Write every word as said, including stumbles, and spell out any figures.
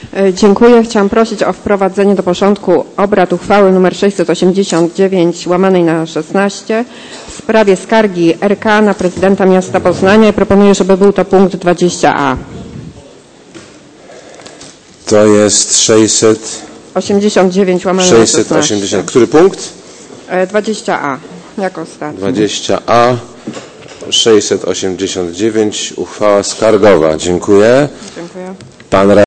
Dziękuję. Chciałam prosić o wprowadzenie do porządku obrad uchwały nr sześćset osiemdziesiąt dziewięć łamanej na szesnaście w sprawie skargi R K na prezydenta miasta Poznania i proponuję, żeby był to punkt dwadzieścia A. To jest sześćset osiemdziesiąt dziewięć łamane na sześćset osiemdziesiąt. Który punkt? dwadzieścia A. Jako ostatni. dwadzieścia A. sześćset osiemdziesiąt dziewięć. Uchwała skargowa. Dziękuję. Dziękuję. Pan